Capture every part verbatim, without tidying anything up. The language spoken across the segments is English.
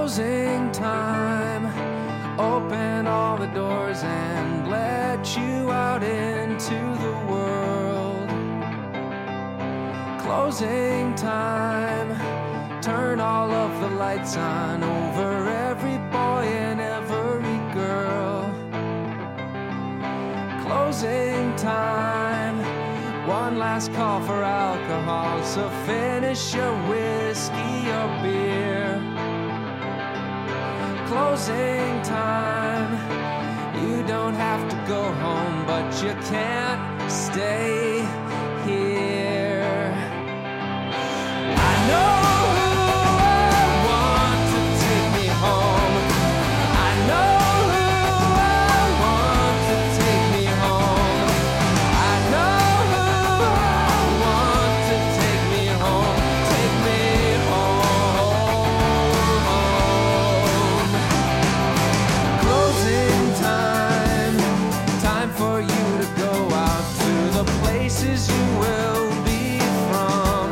Closing time. Open all the doors and let you out into the world. Closing time. Turn all of the lights on over every boy and every girl. Closing time. One last call for alcohol, so finish your whiskey or beer. Closing time. You don't have to go home, but you can't stay here. I know who I want to take me home. I know who I want to take me home. I know who I want to take me home. Take me home. Closing time. Time for you to go out to the places you will be from.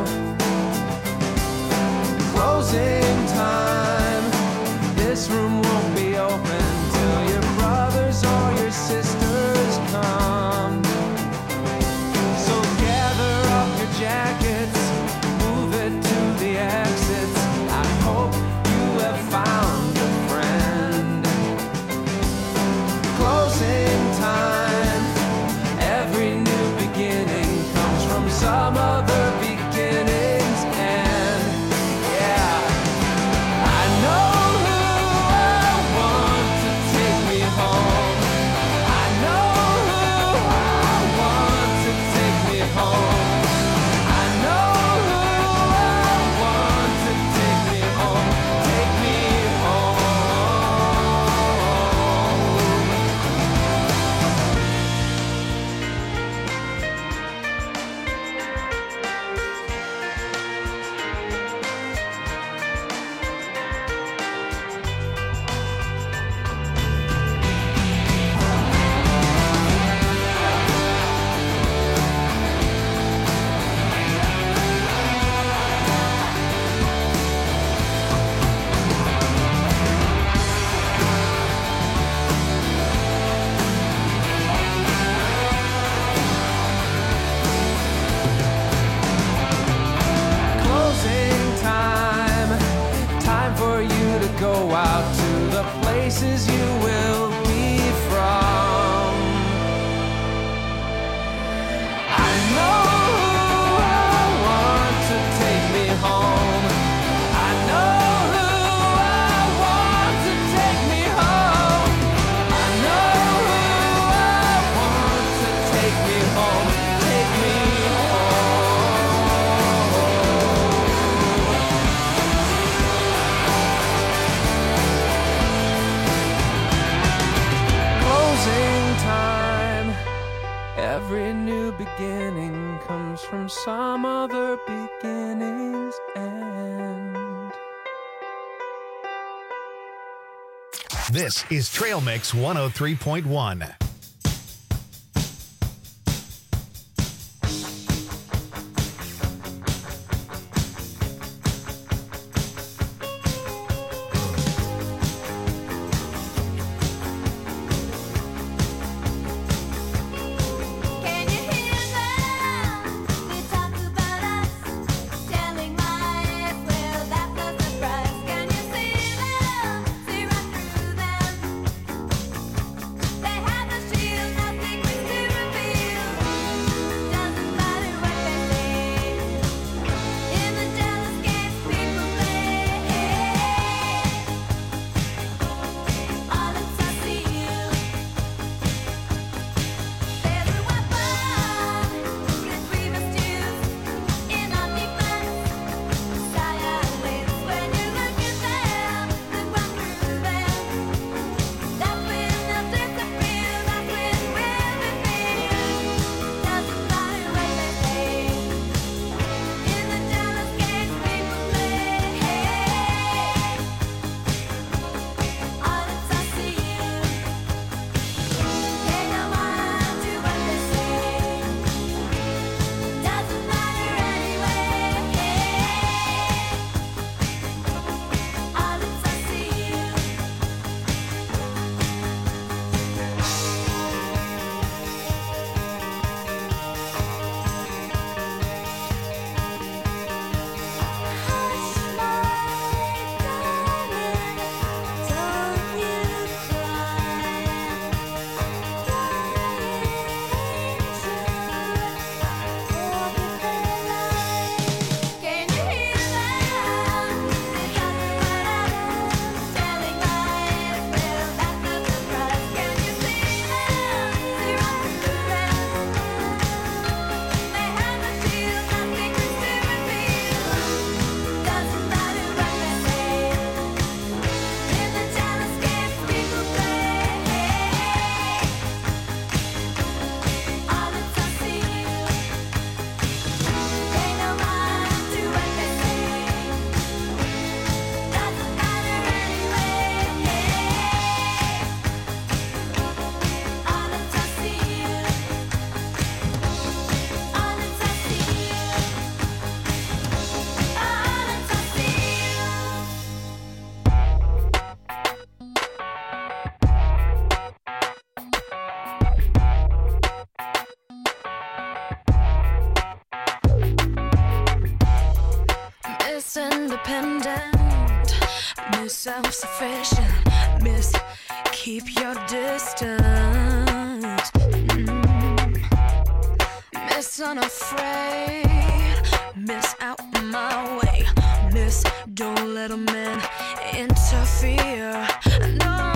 Closing time. This room won't be open till your brothers or your sisters come. So gather up your jackets, move it to the exits. I hope you have found a friend. Closing time. Every new beginning comes from some other beginning's end. Yeah. I know who I want to take me home. I know who I want to take me home. I know who I want to take me home. Take me home. Closing time. Time for you to go out to the places you will be from. I know who I want to take me home. I know who I want to take me home. I know who I want to take me home. Take me Closing time. Every new beginning comes from some other beginning's end. This is Trail Mix one oh three point one. Can you hear them? They talk about us, telling lies. Well, that's no surprise. Can you see them? See right through them? They have the self-sufficient. Miss, keep your distance. Mm. Miss, unafraid. Miss, out my way. Miss, don't let a man interfere. No,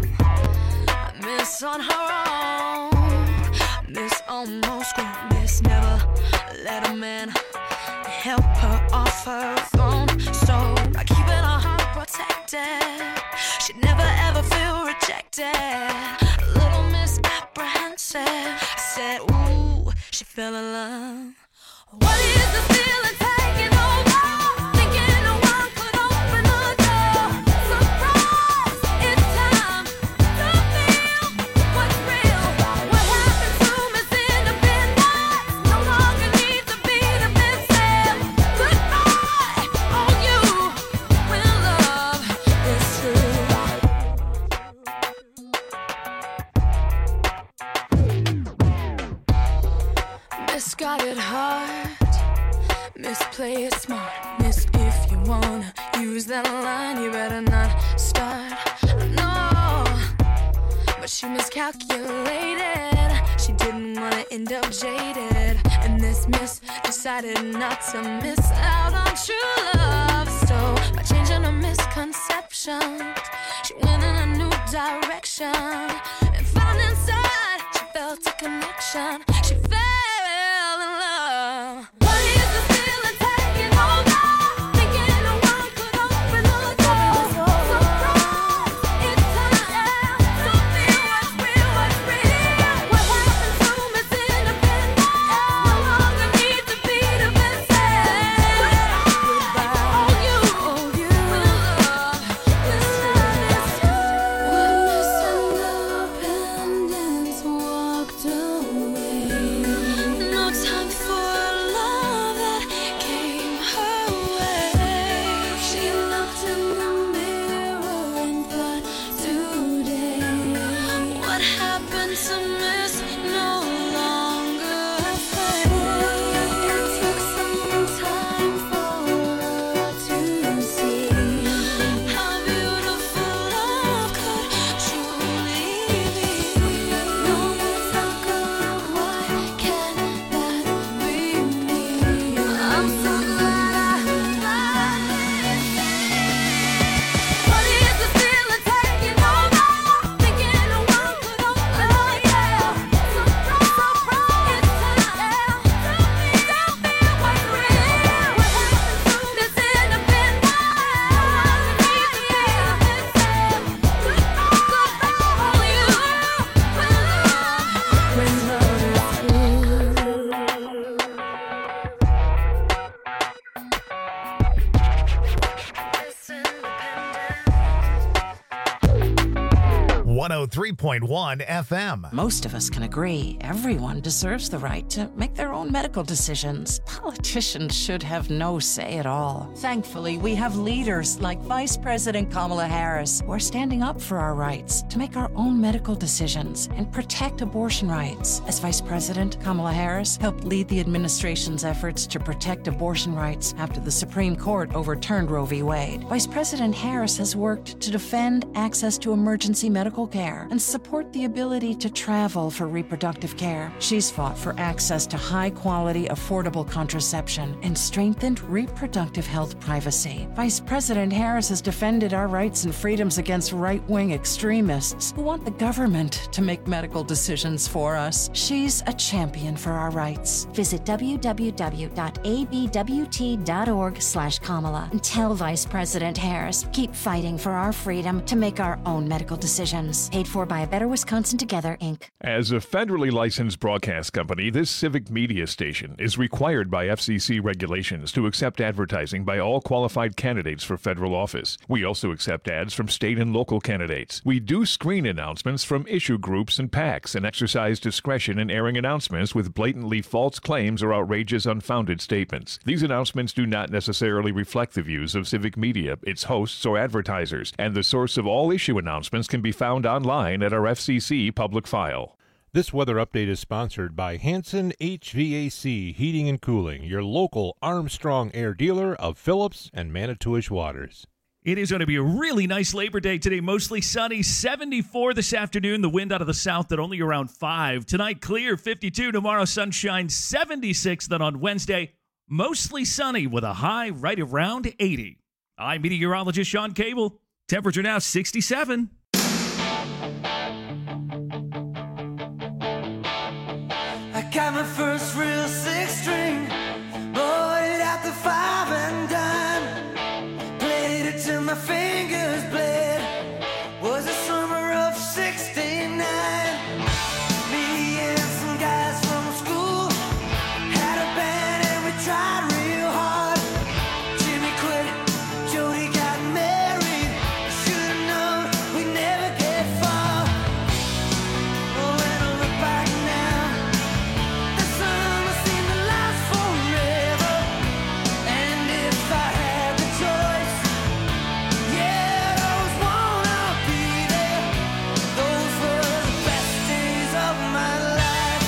Miss on her own. Miss almost grown. Miss never let a man help her off her throne. So by keeping her heart protected, she'd never ever feel rejected. A little misapprehensive. I said, ooh, she fell in love. What is the feeling taking over? Thinking no one could open the door. Surprise, it's time to feel what's real. What happened to Miss Independence? No longer needs to be defensive. Goodbye, on you, when love is true. Miss got it hard. Miss, play it smart. Miss, if you wanna use that line, you better not start. No, but she miscalculated. She didn't wanna end up jaded. And this miss decided not to miss out on true love. So by changing her misconceptions, she went in a new direction and found inside she felt a connection. She fell in love. What is the feeling taking over? Thinking no one could open the door. Surprise, it's time to feel what's real, what's real. What happened to Miss Independence? No longer needs to be defensive. Goodbye, on you, on you, when love is true. When Miss Independence walked away, no time for love that came her way. She looked in the mirror and thought, today, what happened to Miss no longer fades. It took some time for her to see how beautiful love could truly be. No more talk of why can't that be me. I'm so glad I finally see. What is the feeling taking over? Thinking no one could open the door. Surprise, surprise, it's time to feel what's real. What happened to Miss Independence? Goodbye, goodbye, on you, when love, when love is one oh three point one F M. Most of us can agree everyone deserves the right to make their own medical decisions. Politicians should have no say at all. Thankfully, we have leaders like Vice President Kamala Harris who are standing up for our rights to make our own medical decisions and protect abortion rights. As Vice President, Kamala Harris helped lead the administration's efforts to protect abortion rights after the Supreme Court overturned Roe v. Wade. Vice President Harris has worked to defend access to emergency medical care and support the ability to travel for reproductive care. She's fought for access to high-quality, affordable contraception and strengthened reproductive health privacy. Vice President Harris has defended our rights and freedoms against right-wing extremists who want the government to make medical decisions for us. She's a champion for our rights. Visit w w w dot a b w t dot org slash Kamala and tell Vice President Harris, keep fighting for our freedom to make our own medical decisions. Paid for by A Better Wisconsin Together, Incorporated. As a federally licensed broadcast company, this civic media station is required by F C C regulations to accept advertising by all qualified candidates for federal office. We also accept ads from state and local candidates. We do screen announcements from issue groups and PACs and exercise discretion in airing announcements with blatantly false claims or outrageous, unfounded statements. These announcements do not necessarily reflect the views of civic media, its hosts, or advertisers, and the source of all issue announcements can be found online at our F C C public file. This weather update is sponsored by Hanson H V A C Heating and Cooling, your local Armstrong Air dealer of Phillips and Manitowish Waters. It is going to be a really nice Labor Day today. Mostly sunny, seventy-four this afternoon. The wind out of the south at only around five. Tonight, clear, fifty-two. Tomorrow, sunshine, seventy-six. Then on Wednesday, mostly sunny with a high right around eighty. I'm meteorologist Sean Cable. Temperature now sixty-seven. I got my first real six string, bought it at the five and dime, played it till my fingers bled. Was the summer of sixty-nine. Me and some guys from school had a band and we tried real hard. Jimmy quit, Jody got married. Should've known we'd never get far. Oh, when I look back now, the summer seemed to last forever. And if I had the choice, yeah, I'd always wanna be there. Those were the best days of my life.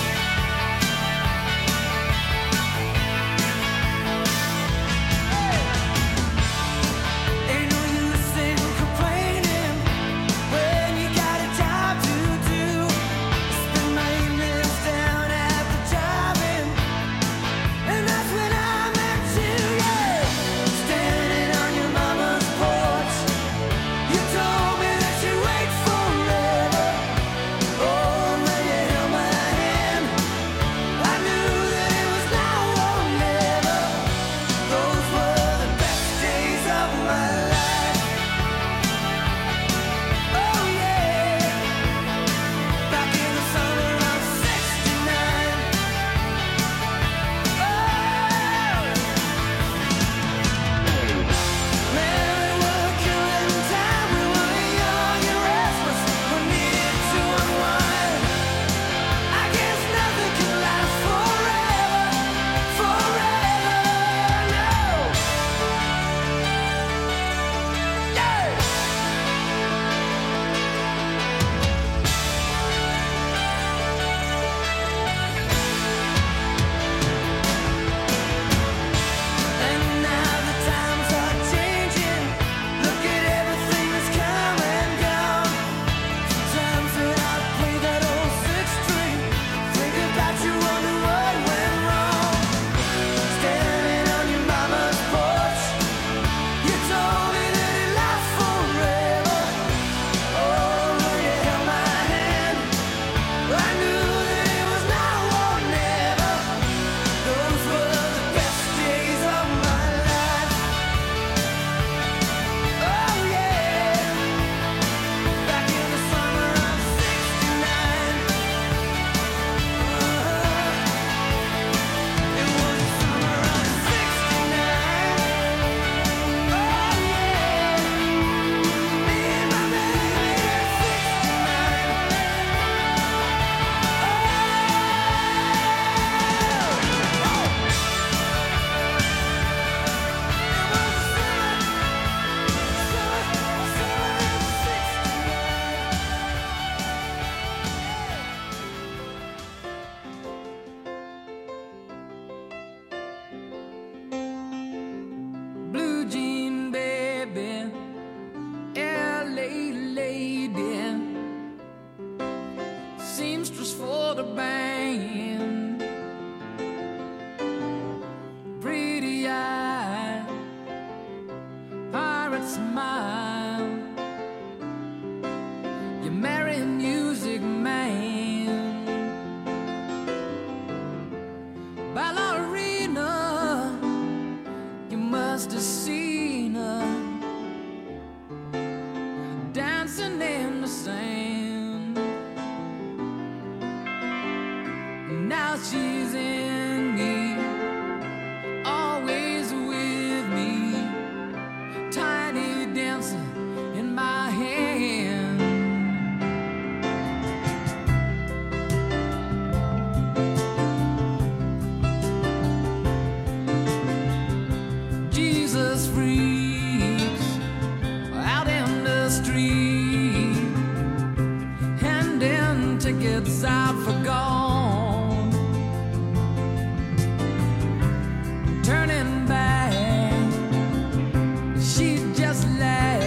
Ain't no use in complaining when you got a job to do. Spend my evenings down at the drive-in, and that's when I met you, yeah. Standing on your mama's porch, you told me that you'd wait forever. Oh, when you held my hand, I knew that it was now or never. Those were the best days of my life. Oh yeah, back in the summer of sixty-nine. Man, we were killing time. We were young and restless. We needed to unwind. I guess nothing can last forever, forever, no. Yeah. And now the times are changing. Look at everything that's come and gone. Sometimes when I play that old six string, think about you, wonder what went wrong. Standing on your mama's porch, you told me that it lasts forever. Oh, when you held my hand, I knew that it was now or never. Those were the best days of my life. Oh yeah, back in the summer of sixty-nine. It was the summer of sixty-nine. Oh yeah, me and my baby at Blue jean baby, L A lady, seamstress for the band, pretty eye, pirate smile. You marry a music man, ballerina. You must have seen her dancing in the sand. Now she's in me, always with me, tiny dancer in my hand. Jesus freaks out in the street, handing tickets out for gone, turning back, she just laughs.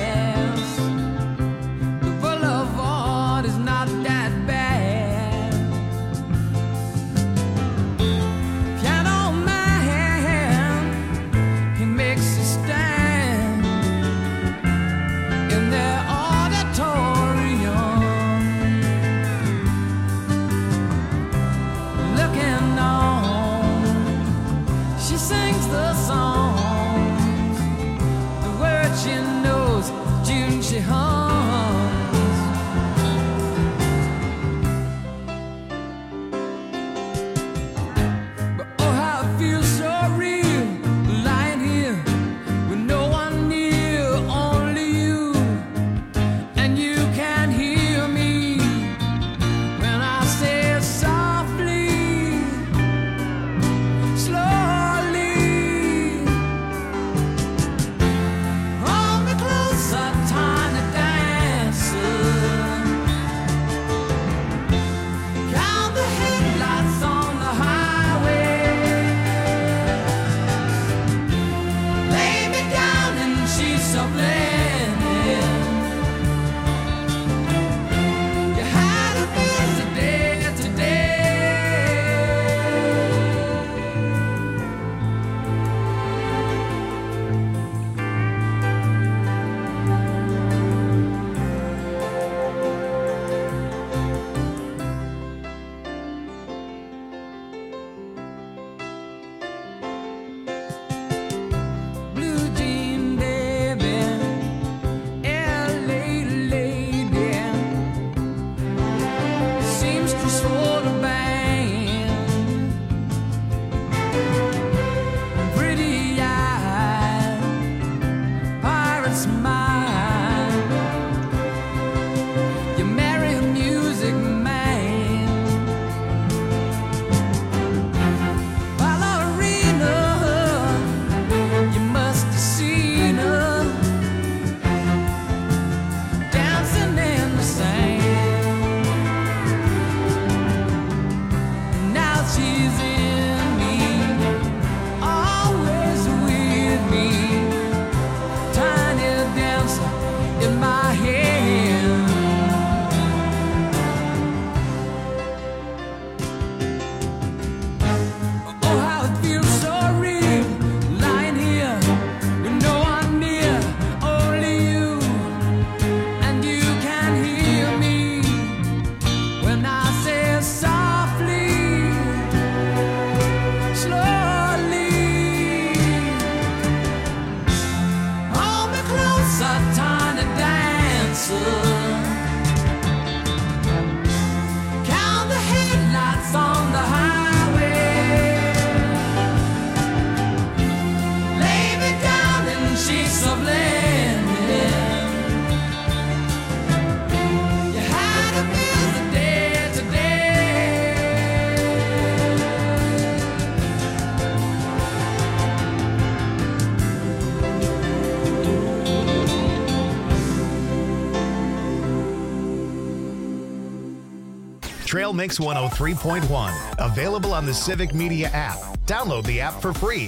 Trail Mix one oh three point one. Available on the Civic Media app. Download the app for free.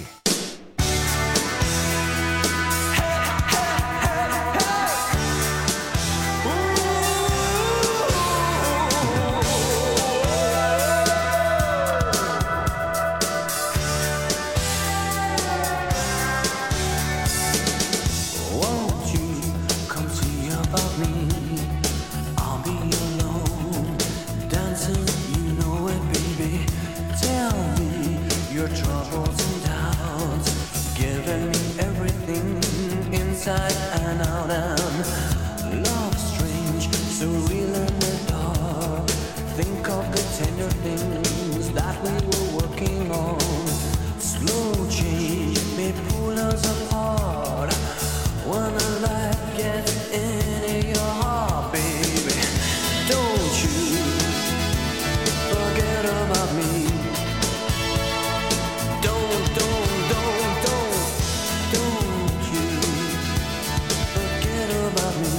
Won't you come see about me? I'll be alone, dancing, you know it, baby. Tell me your troubles and doubts, giving me everything inside and out. And love strange, so real in the dark. Think of the tender things that we were working on. Slow change may pull us apart. When the light gets into your heart, baby, don't you forget about me. Don't, don't, don't, don't, don't you forget about me.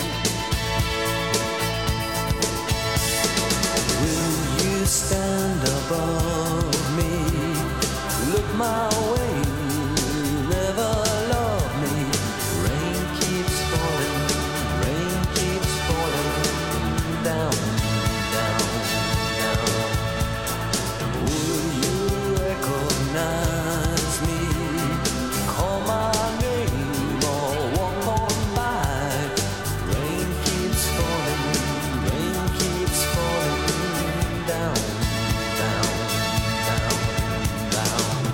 Will you stand above me? Look my way, never love me. Rain keeps falling, rain keeps falling down, down, down. Will you recognize me? Call my name or walk on by. Rain keeps falling, rain keeps falling down, down, down, down.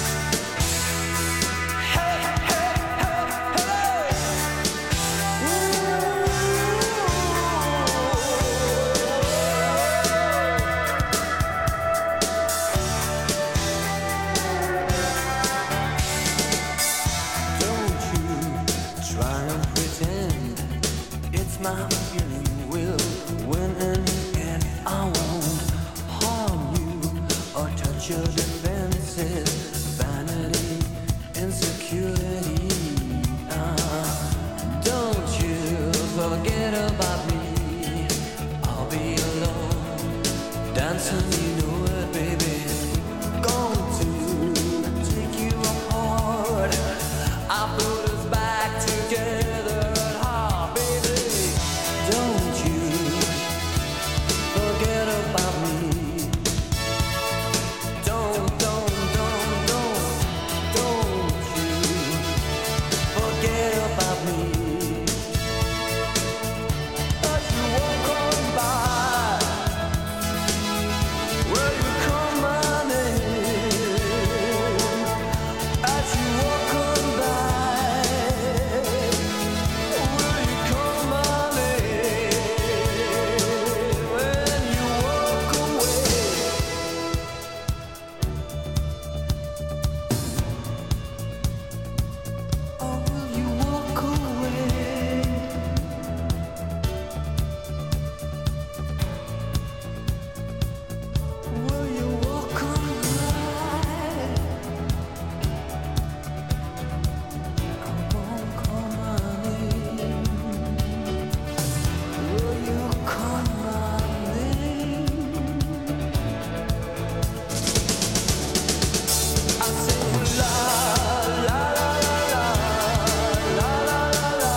Don't you try and pretend it's my feeling will win in the end. I won't harm you or touch your defenses. Vanity, insecurity. Ah, don't you forget about me. I'll be alone, dancing, you know it, baby. Going to take you apart. I put us back together at heart, baby. Don't you forget about me. Don't, don't, don't, don't, don't you forget about me. As you walk on by, will you call my name? As you walk on by, will you call my name? When you walk away, or will you walk away? Will you walk on by? Come on, call my name. Will you call my name? I say la la la la la la la la la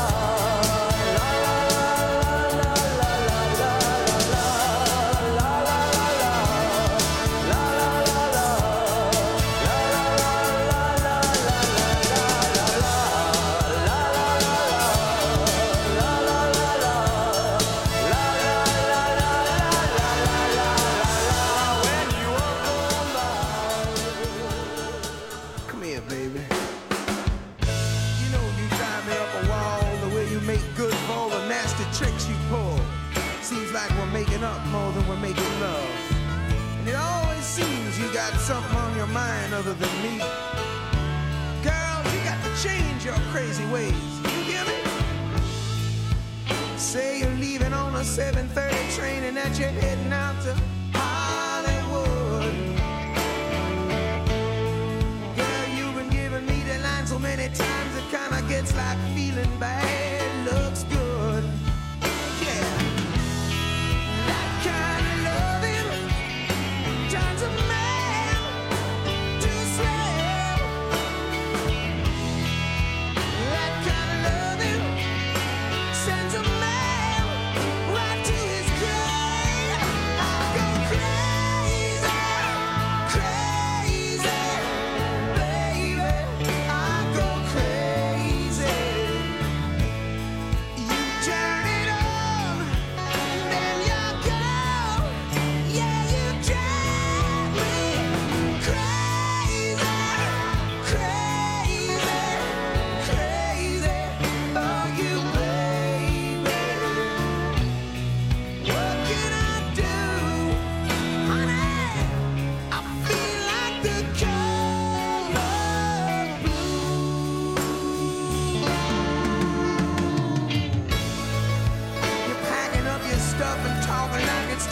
Come here, baby. You know you drive me up a wall, the way you make good for all the nasty tricks you pull. Seems like we're making up more than we're making love. And it always seems you got something on your mind other than me. Girl, you got to change your crazy ways. You hear me? Say you're leaving on a seven thirty train and that you're heading out to Hollywood. Girl, you've been giving me the line so many times it kinda gets like feeling bad looks good. Yeah. That kind of love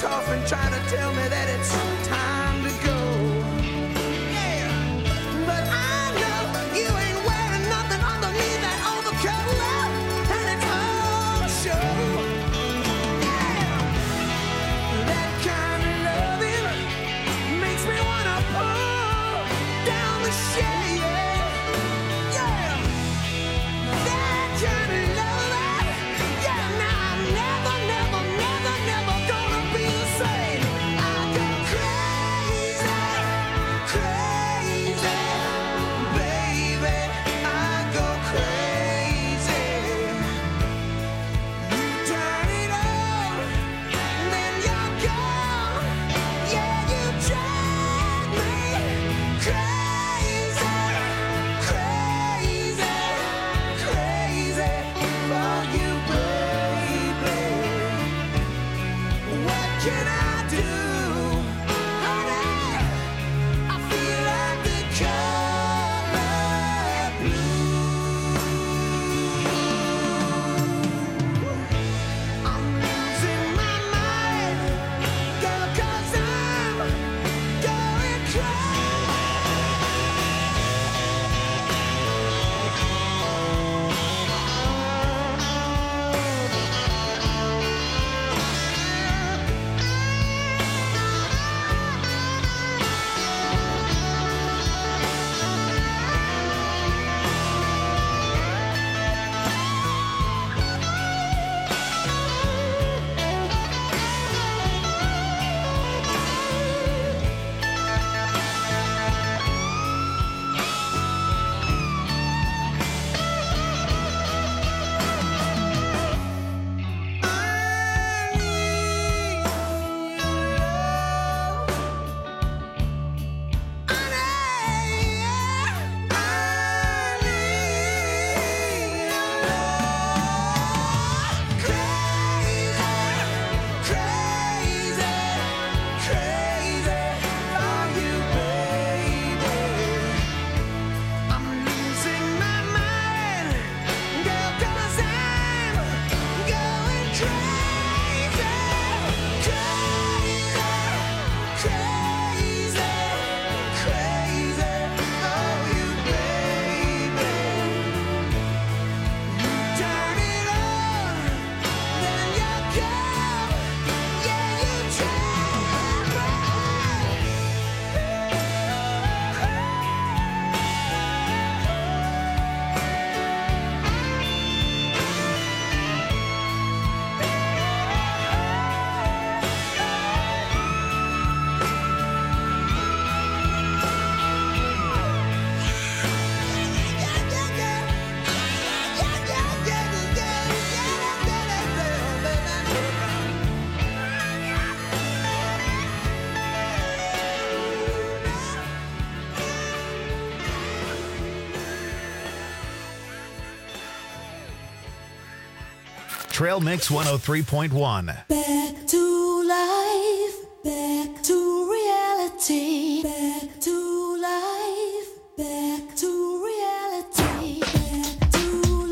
coffin trying to tell me that it's time to go. Yeah, but I know you ain't wearing nothing underneath that overcoat, and it's all show. Yeah, that kind of loving makes me wanna pull down the shade. Yeah, that kind of loving. Yeah, now I'm never, never, never, never gonna be the same. I go crazy, crazy, baby. I go crazy. You turn it on, then you're gone. Yeah, you drive me crazy, crazy, crazy for you, baby. What can I do, honey? I feel like the color blue. I'm losing my mind, girl, 'cause I'm going crazy. Trail Mix one oh three point one. Back to life, back to reality, back to life, back to reality, back to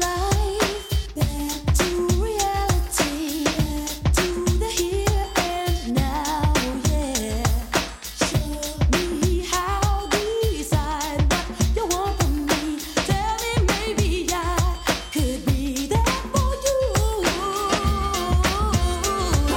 life, back to reality, back to the here and now, yeah. Show me how, decide what you want from me. Tell me maybe I could be there for you.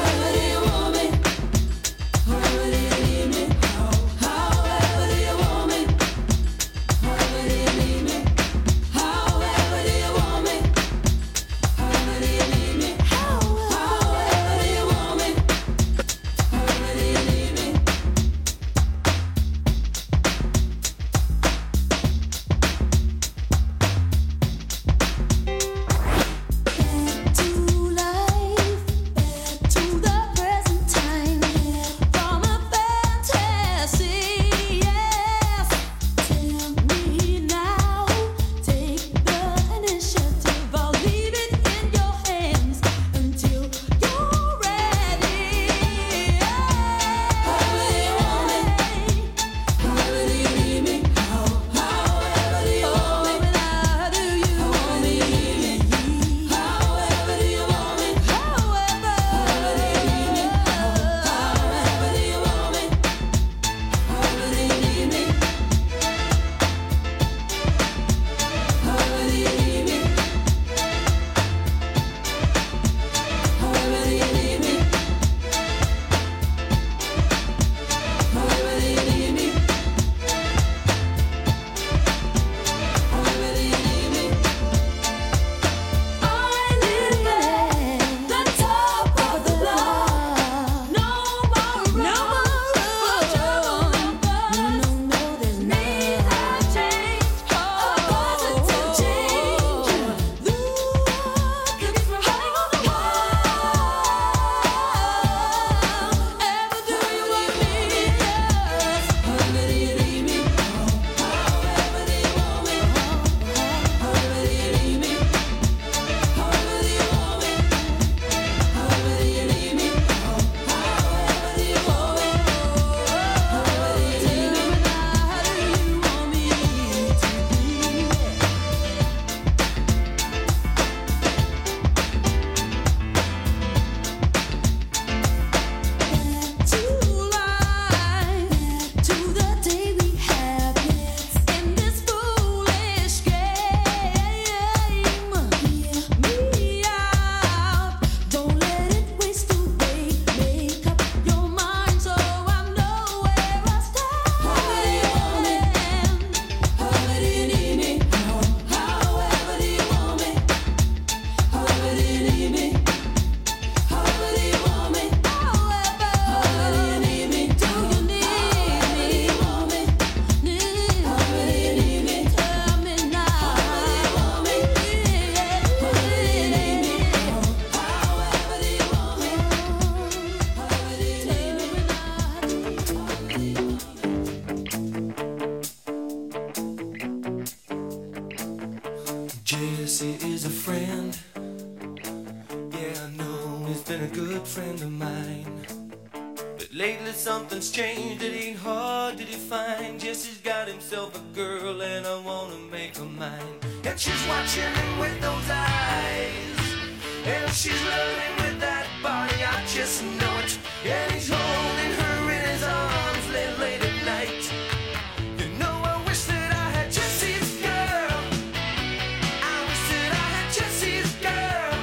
Jesse is a friend. Yeah, I know he's been a good friend of mine. But lately something's changed, it ain't hard to define. Jesse's got himself a girl and I wanna make her mine. And she's watching him with those eyes, and she's loving him with that body, I just know it. And he's holding her in his arms late, late at night. You know I wish that I had Jesse's girl. I wish that I had Jesse's girl.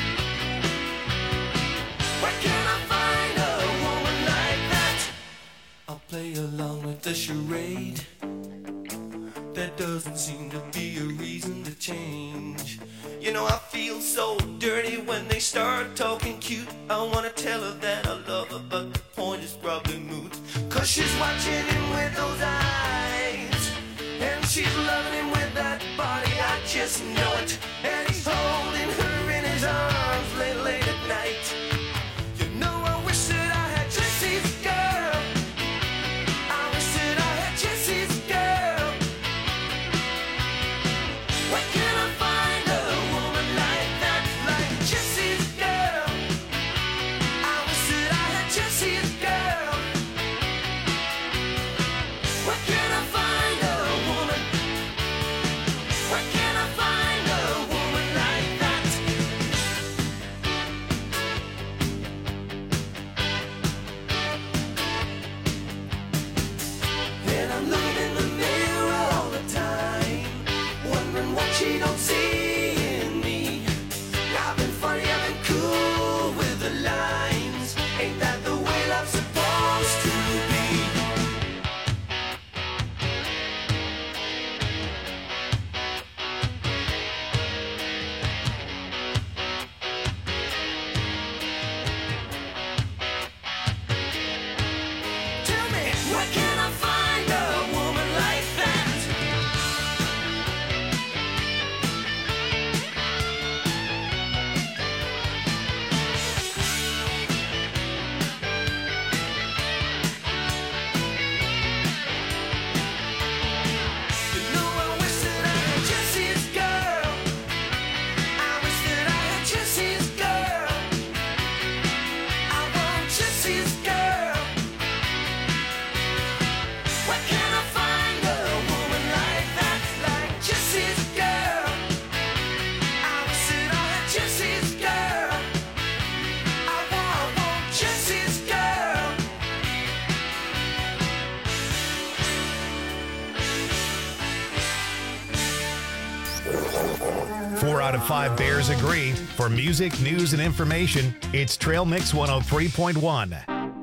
Where can I find a woman like that? I'll play along with the charade. There doesn't seem to be a reason to change. You know I feel so dirty when they start talking cute. I wanna tell her that I love her, but the point is probably moot. Cause she's watching him with those eyes, and she's loving him with that body, I just know it. And he's holding her in his arms late, late at night. You know I wish that I had Jesse's girl. I wish that I had Jesse's girl. Where can I find a woman like that, like Jesse's girl? I wish that I had Jesse's girl. Where can I find a woman? Where can I find a woman like that? And I'm looking in the mirror all the time, wondering what she don't see in me. I've been funny, I've been cool with the lines. Ain't that the way love's supposed to be? Tell me, where can I find a woman like that? You know I wish that I had Jesse's girl. I wish that I had Jesse's girl. I want Jesse's girl. Where can I find a woman like that, like Jesse's girl? I wish that I had Jesse's girl. I want, want Jesse's girl. Four out of five Bears agree. For music, news, and information, it's Trail Mix one oh three point one.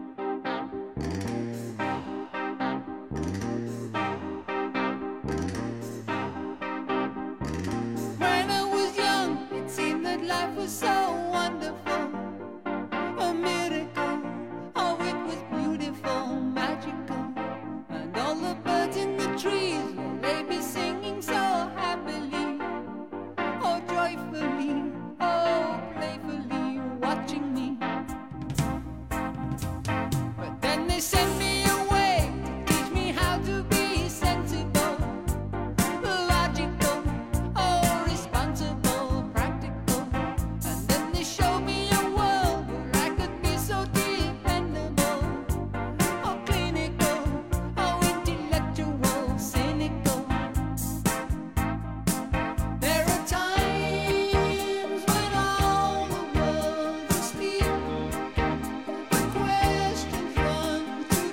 When I was young, it seemed that life was so wonderful, a miracle. Oh, it was beautiful, magical, and all the birds in the trees, they be singing so happily, oh joyfully, oh playfully, watching me. But then they sent me away to teach me how to be sensible, logical, oh responsible, practical. And then they showed me a world where I could be so dependable, oh clinical, oh intellectual, cynical. There are times when all the world's asleep, when questions run through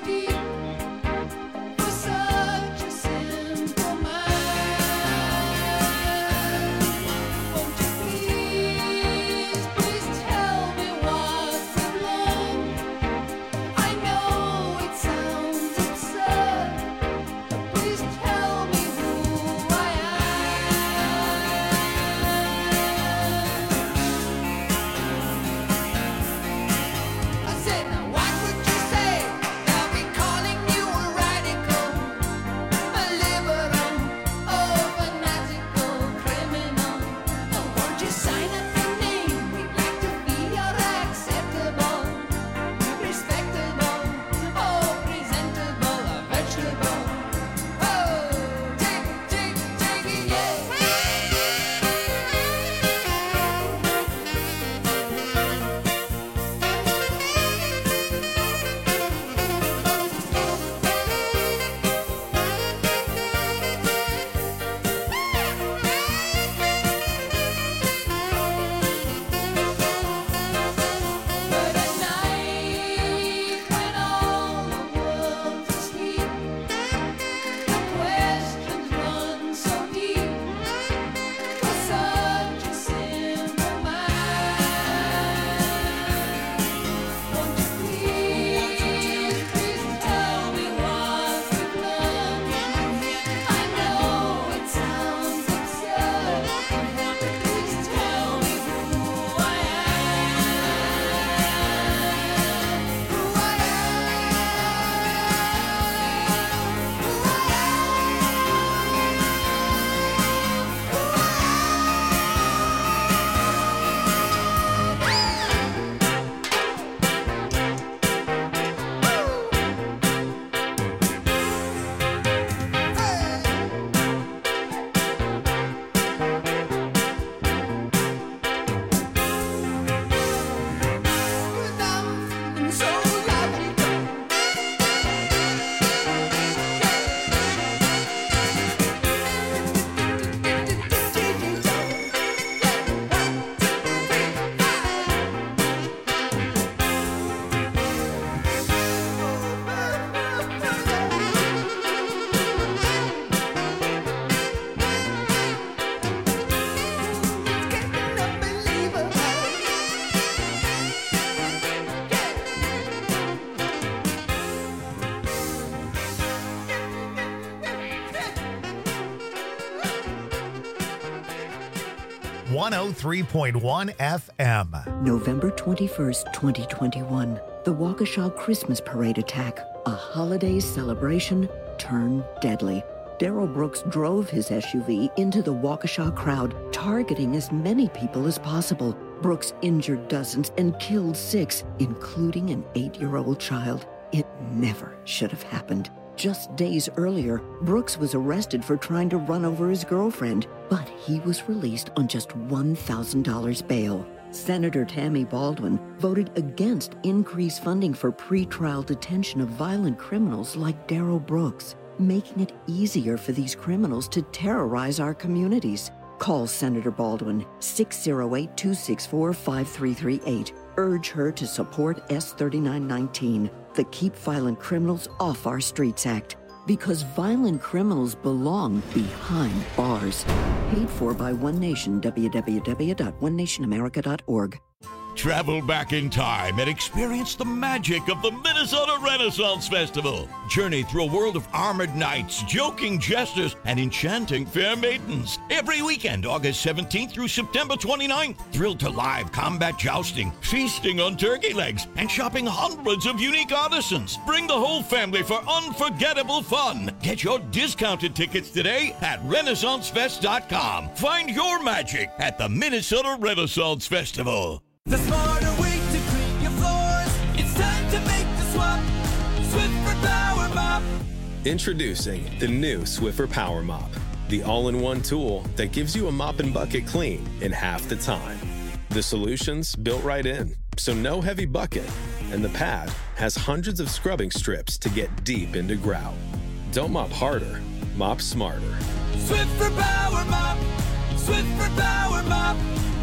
one oh three point one F M. November twenty-first, twenty twenty-one. The Waukesha Christmas Parade attack. A holiday celebration turned deadly. Darrell Brooks drove his S U V into the Waukesha crowd, targeting as many people as possible. Brooks injured dozens and killed six, including an eight-year-old child. It never should have happened. Just days earlier, Brooks was arrested for trying to run over his girlfriend, but he was released on just one thousand dollars bail. Senator Tammy Baldwin voted against increased funding for pretrial detention of violent criminals like Darrell Brooks, making it easier for these criminals to terrorize our communities. Call Senator Baldwin, six oh eight, two six four, five three three eight. Urge her to support S thirty-nine nineteen, the Keep Violent Criminals Off Our Streets Act. Because violent criminals belong behind bars. Paid for by One Nation, w w w dot one nation america dot org. Travel back in time and experience the magic of the Minnesota Renaissance Festival. Journey through a world of armored knights, joking jesters, and enchanting fair maidens. Every weekend, August seventeenth through September twenty-ninth. Thrilled to live combat jousting, feasting on turkey legs, and shopping hundreds of unique artisans. Bring the whole family for unforgettable fun. Get your discounted tickets today at renaissance fest dot com. Find your magic at the Minnesota Renaissance Festival. The smarter way to clean your floors. It's time to make the swap. Swiffer Power Mop. Introducing the new Swiffer Power Mop, the all-in-one tool that gives you a mop and bucket clean in half the time. The solution's built right in, so no heavy bucket, and the pad has hundreds of scrubbing strips to get deep into grout. Don't mop harder, mop smarter. Swiffer Power Mop. Swiffer Power Mop.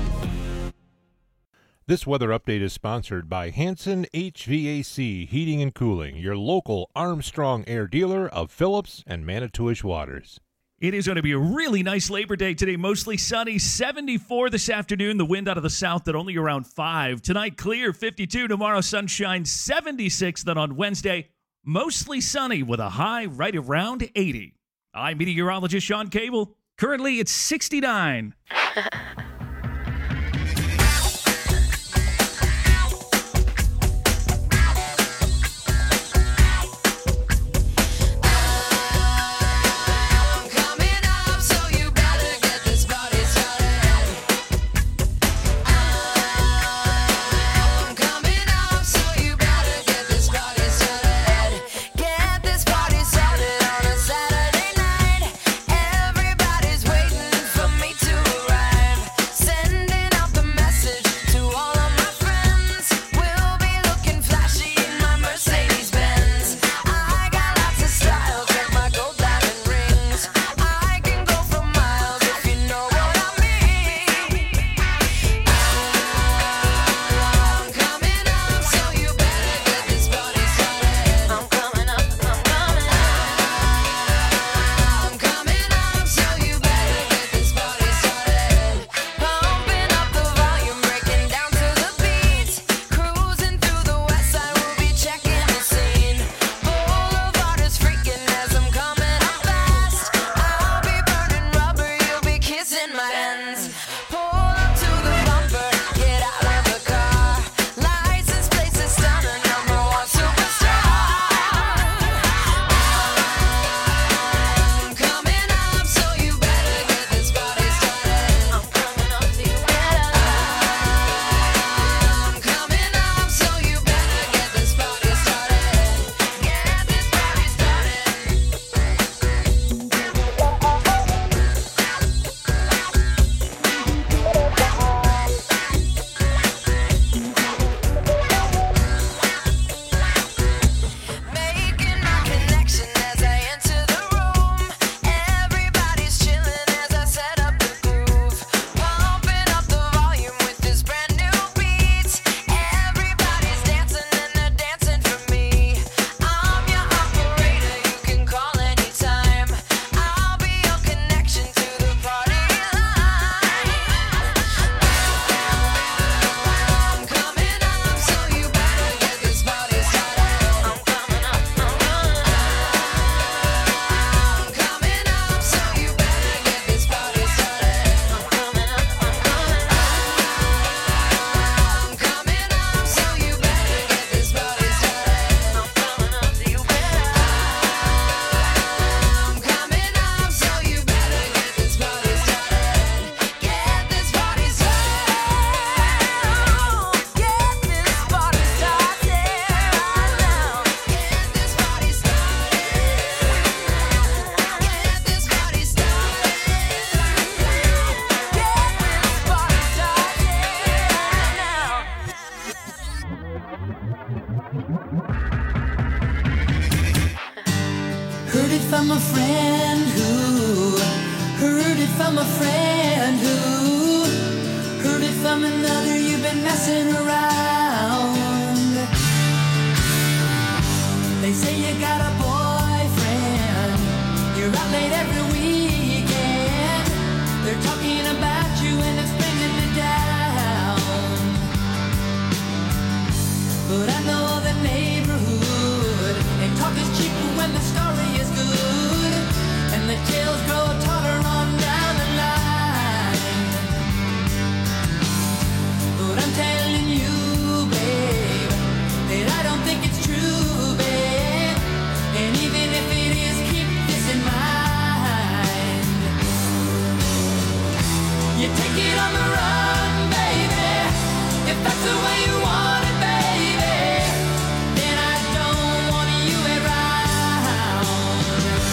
This weather update is sponsored by Hanson H V A C Heating and Cooling, your local Armstrong Air dealer of Phillips and Manitowish Waters. It is going to be a really nice Labor Day today. Mostly sunny, seventy-four this afternoon. The wind out of the south at only around five. Tonight, clear, fifty-two. Tomorrow, sunshine, seventy-six. Then on Wednesday, mostly sunny with a high right around eighty. I'm meteorologist Sean Cable. Currently, it's sixty-nine. Everybody's waiting for me to arrive. Heard it from a friend who heard it from a friend who heard it from another. You've been messing around. They say you got a boyfriend. You're out late every weekend. They're talking about you and it's bringing me down. But I know the neighborhood, and talk is cheap when the story is good, and the tales grow taller on down the line. But I'm telling you, babe, that I don't think it's true, babe. And even if it is, keep this in mind. You take it on the run, baby, if that's the way you want it, baby. Then I don't want you around.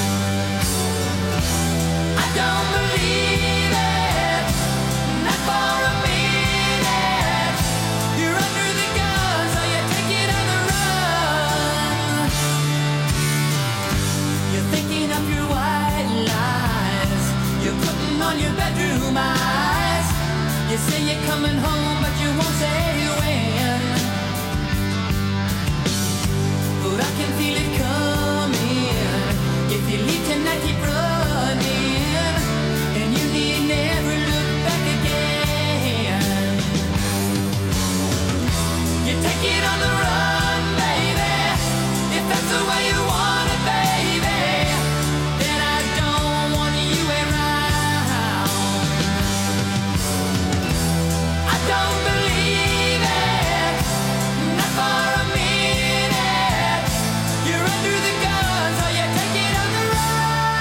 I don't believe it, not for a minute. You're under the gun, so you take it on the run. You're thinking of your white lies. You're putting on your bedroom eyes. You say you're coming home, but you won't say when. But I can feel it coming. If you leave tonight, keep running, and you need never look back again. You take it on the run, baby, if that's the way you want it, baby. Then I don't want you around. I don't believe it, not for a minute. You're under the gun, so you take it on the run.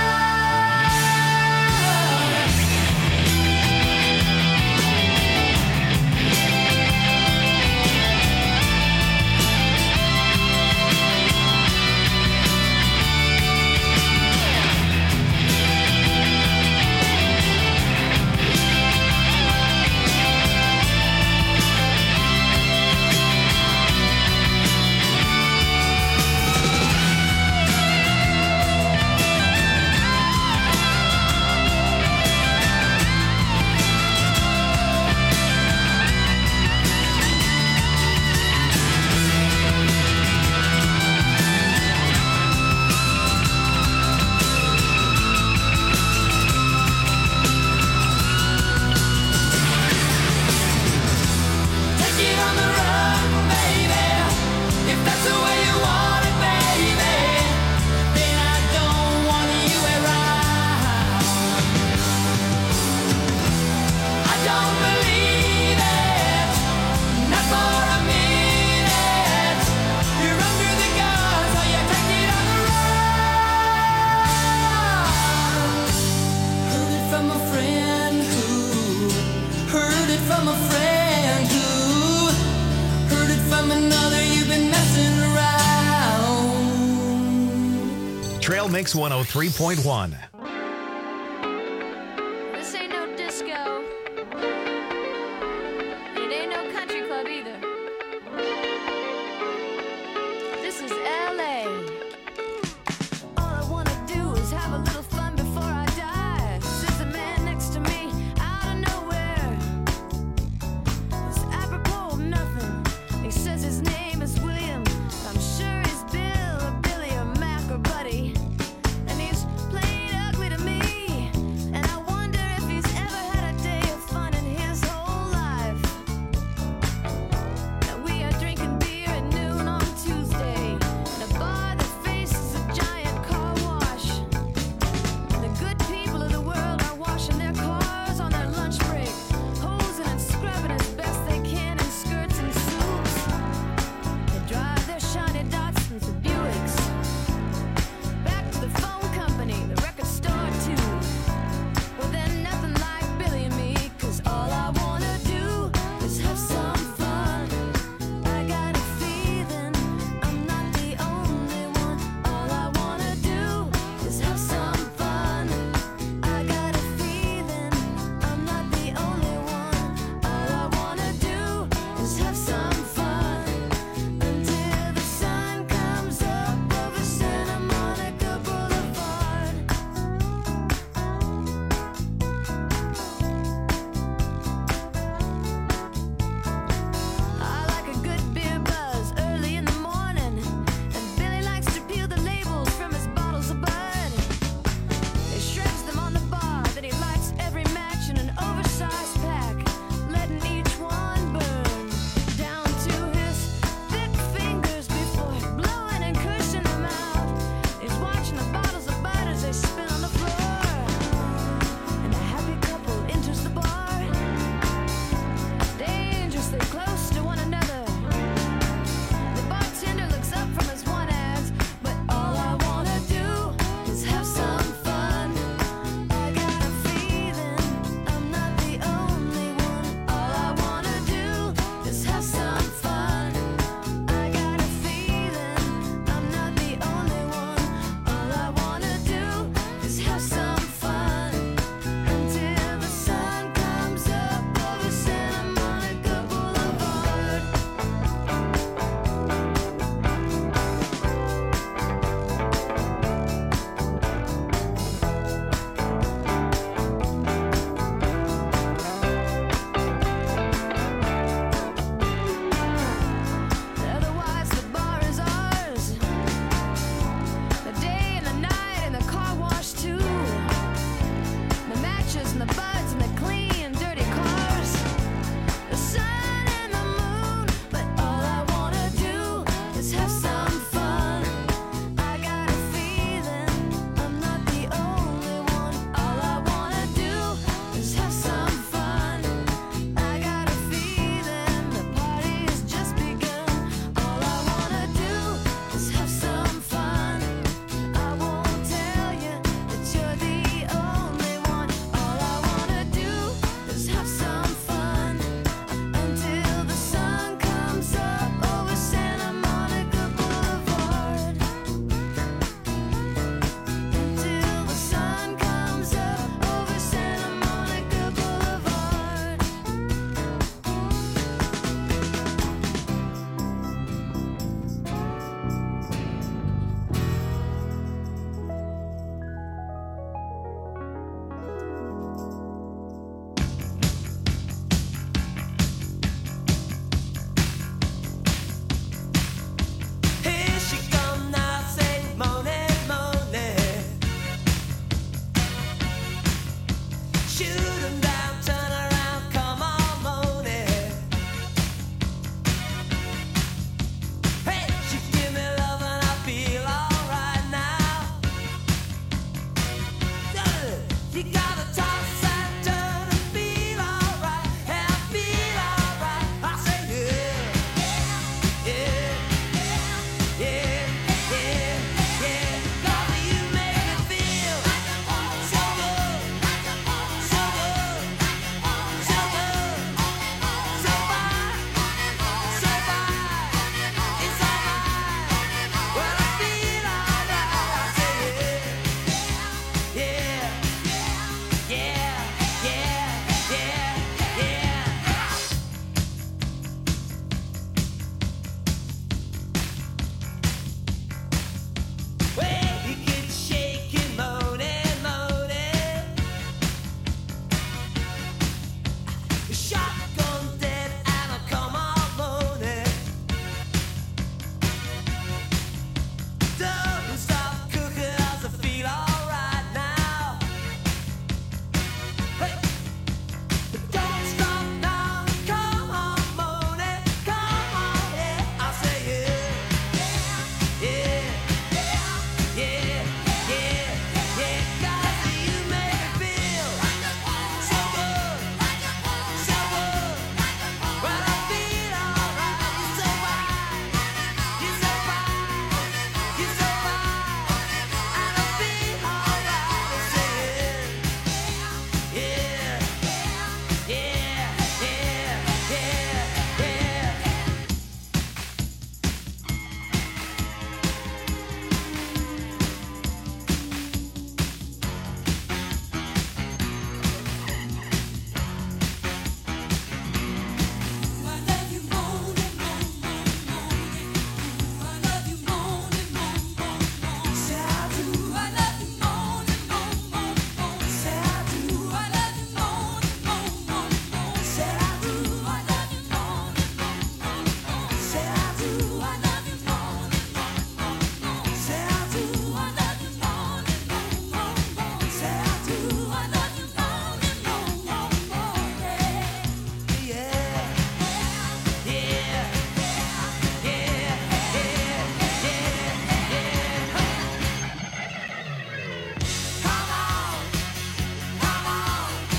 Take it on the run, baby, if that's the way you want it, baby. Then I don't want you around. I don't believe it, not for a minute. You're under the gun, so you take it on the run. Heard it from a friend who heard it from a friend who heard it from another. You've been messing around. Trail Mix one oh three point one.